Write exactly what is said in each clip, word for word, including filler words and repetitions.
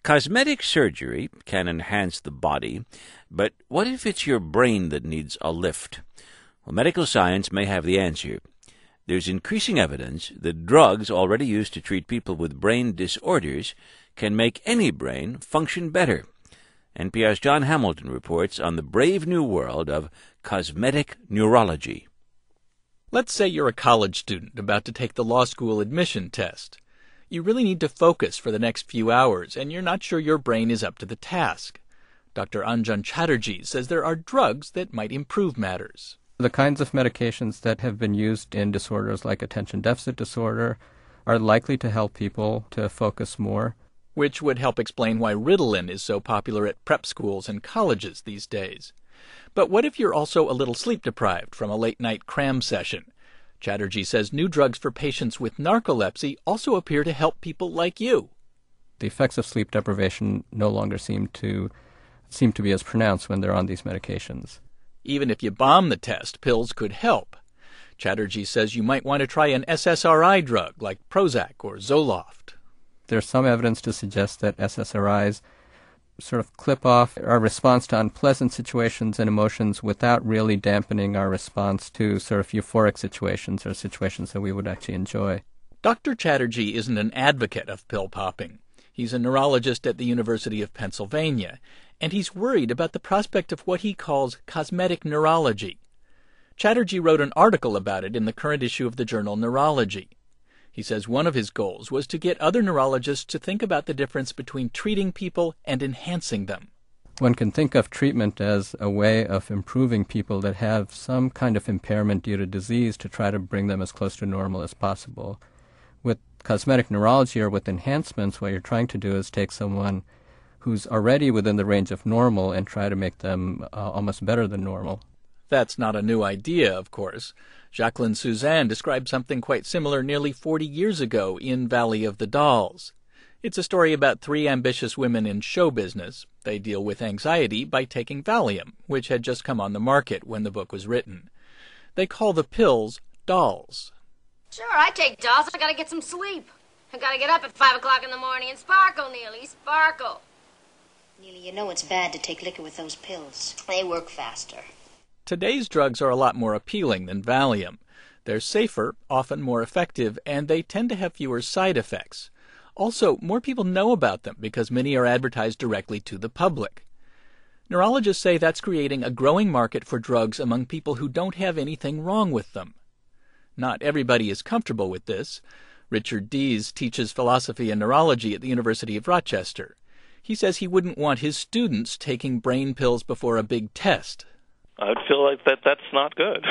Cosmetic surgery can enhance the body, but what if it's your brain that needs a lift? Well, medical science may have the answer. There's increasing evidence that drugs already used to treat people with brain disorders can make any brain function better. N P R's John Hamilton reports on the brave new world of cosmetic neurology. Let's say you're a college student about to take the law school admission test. You really need to focus for the next few hours, and you're not sure your brain is up to the task. Doctor Anjan Chatterjee says there are drugs that might improve matters. The kinds of medications that have been used in disorders like attention deficit disorder are likely to help people to focus more. Which would help explain why Ritalin is so popular at prep schools and colleges these days. But what if you're also a little sleep-deprived from a late-night cram session? Chatterjee says new drugs for patients with narcolepsy also appear to help people like you. The effects of sleep deprivation no longer seem to seem to be as pronounced when they're on these medications. Even if you bomb the test, pills could help. Chatterjee says you might want to try an S S R I drug like Prozac or Zoloft. There's some evidence to suggest that S S R Is sort of clip off our response to unpleasant situations and emotions without really dampening our response to sort of euphoric situations or situations that we would actually enjoy. Doctor Chatterjee isn't an advocate of pill popping. He's a neurologist at the University of Pennsylvania, and he's worried about the prospect of what he calls cosmetic neurology. Chatterjee wrote an article about it in the current issue of the journal Neurology. He says one of his goals was to get other neurologists to think about the difference between treating people and enhancing them. One can think of treatment as a way of improving people that have some kind of impairment due to disease to try to bring them as close to normal as possible. With cosmetic neurology or with enhancements, what you're trying to do is take someone who's already within the range of normal and try to make them uh, almost better than normal. That's not a new idea, of course. Jacqueline Suzanne described something quite similar nearly forty years ago in Valley of the Dolls. It's a story about three ambitious women in show business. They deal with anxiety by taking Valium, which had just come on the market when the book was written. They call the pills dolls. Sure, I take dolls. I gotta get some sleep. I gotta get up at five o'clock in the morning and sparkle, Neely, sparkle. Neely, you know it's bad to take liquor with those pills. They work faster. Today's drugs are a lot more appealing than Valium. They're safer, often more effective, and they tend to have fewer side effects. Also, more people know about them because many are advertised directly to the public. Neurologists say that's creating a growing market for drugs among people who don't have anything wrong with them. Not everybody is comfortable with this. Richard Dees teaches philosophy and neurology at the University of Rochester. He says he wouldn't want his students taking brain pills before a big test. I would feel like that that's not good.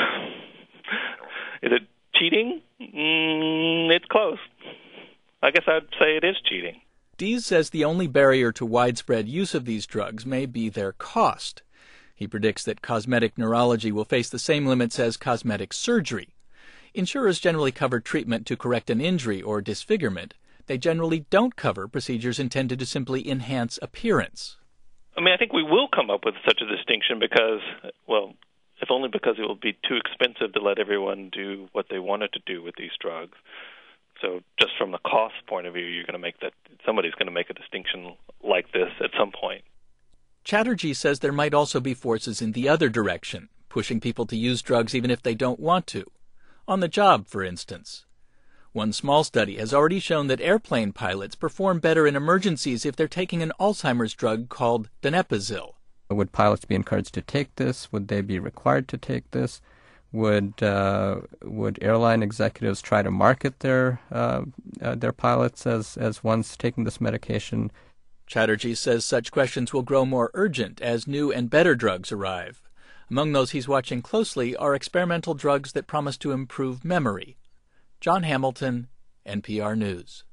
Is it cheating? Mm, it's close. I guess I'd say it is cheating. Dees says the only barrier to widespread use of these drugs may be their cost. He predicts that cosmetic neurology will face the same limits as cosmetic surgery. Insurers generally cover treatment to correct an injury or disfigurement. They generally don't cover procedures intended to simply enhance appearance. I mean, I think we will come up with such a distinction because, well, if only because it will be too expensive to let everyone do what they wanted to do with these drugs. So just from the cost point of view, you're going to make that, somebody's going to make a distinction like this at some point. Chatterjee says there might also be forces in the other direction, pushing people to use drugs even if they don't want to. On the job, for instance. One small study has already shown that airplane pilots perform better in emergencies if they're taking an Alzheimer's drug called donepezil. Would pilots be encouraged to take this? Would they be required to take this? Would uh, would airline executives try to market their uh, uh, their pilots as, as ones taking this medication? Chatterjee says such questions will grow more urgent as new and better drugs arrive. Among those he's watching closely are experimental drugs that promise to improve memory. John Hamilton, N P R News.